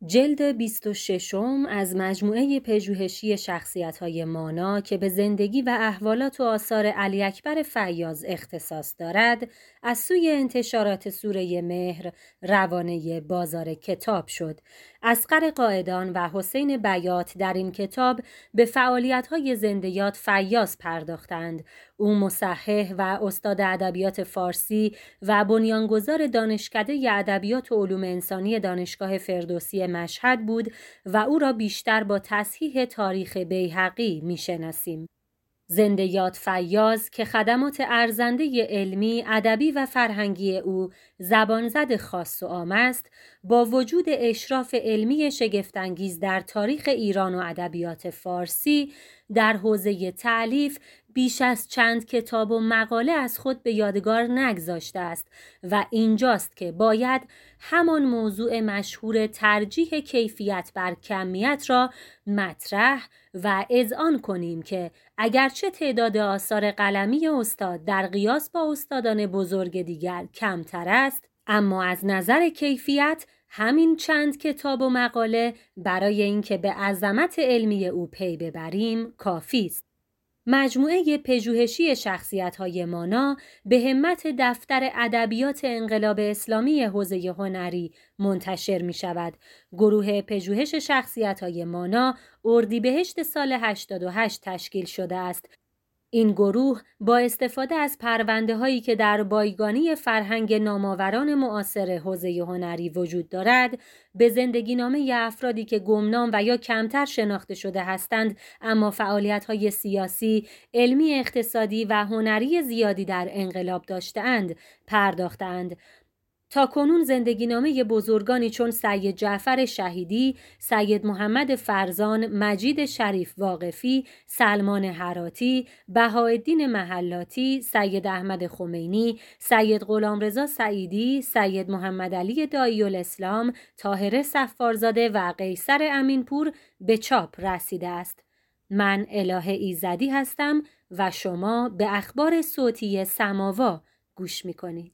جلد 26 از مجموعه پژوهشی شخصیت‌های مانا که به زندگی و احوالات و آثار علی اکبر فیاض اختصاص دارد، از سوی انتشارات سوره مهر روانه بازار کتاب شد. اصغر قائدان و حسین بیات در این کتاب به فعالیت‌های زندۀاد فیاض پرداختند. او مصحح و استاد ادبیات فارسی و بنیانگذار دانشکده ادبیات و علوم انسانی دانشگاه فردوسی مشهد بود و او را بیشتر با تصحیح تاریخ بیهقی می‌شناسیم. زندۀاد فیاض که خدمات ارزنده علمی، ادبی و فرهنگی او زبانزد خاص و عام است، با وجود اشراف علمی شگفت‌انگیز در تاریخ ایران و ادبیات فارسی، در حوزه تألیف بیش از چند کتاب و مقاله از خود به یادگار نگذاشته است و اینجاست که باید همان موضوع مشهور ترجیح کیفیت بر کمیت را مطرح و اذعان کنیم که اگرچه تعداد آثار قلمی استاد در قیاس با استادان بزرگ دیگر کمتر است، اما از نظر کیفیت همین چند کتاب و مقاله برای اینکه به عظمت علمی او پی ببریم کافی است. مجموعه پژوهشی شخصیت‌های مانا به همت دفتر ادبیات انقلاب اسلامی حوزه هنری منتشر می‌شود. گروه پژوهش شخصیت‌های مانا اردیبهشت سال 88 تشکیل شده است. این گروه با استفاده از پرونده‌هایی که در بایگانی فرهنگ نامآوران معاصر حوزه هنری وجود دارد، به زندگی‌نامه افرادی که گمنام و یا کمتر شناخته شده هستند اما فعالیت‌های سیاسی، علمی، اقتصادی و هنری زیادی در انقلاب داشته‌اند پرداختند. تا کنون زندگی‌نامه بزرگانی چون سید جعفر شهیدی، سید محمد فرزان، مجید شریف واقفی، سلمان هراتی، بهاءالدین محلاتی، سید احمد خمینی، سید غلامرضا سعیدی، سید محمد علی داعی‌الاسلام، طاهره صفارزاده و قیصر امینپور به چاپ رسیده است. من الهه ایزدی هستم و شما به اخبار صوتی سماوا گوش می‌کنید.